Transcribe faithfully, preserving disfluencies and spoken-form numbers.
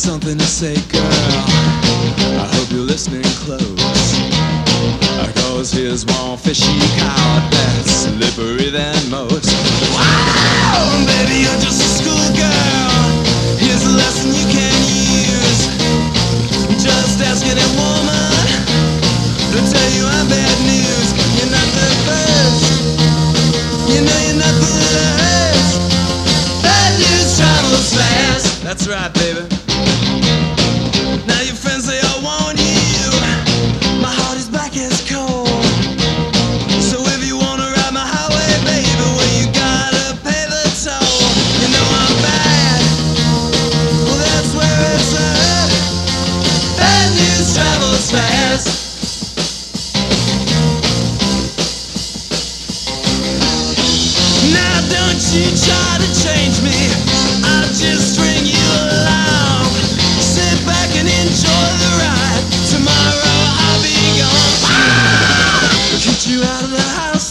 something to say, girl. I hope you're listening close. Cause here's one fishy card that's slippery than most. Wow, baby, you're just a schoolgirl. Here's a lesson you can use. Just ask any woman, they'll tell you I'm bad news. You're not the first, you know you're not the last. Bad news travels fast. That's right, baby. Now your friends, they all want you. My heart is black as coal. So if you wanna ride my highway, baby, well, you gotta pay the toll. You know I'm bad, well, that's where it's at. Bad news travels fast. Now don't you try to change me, I'll just string you along. Sit back and enjoy the ride. Tomorrow I'll be gone. Ah! Kick you out of the house.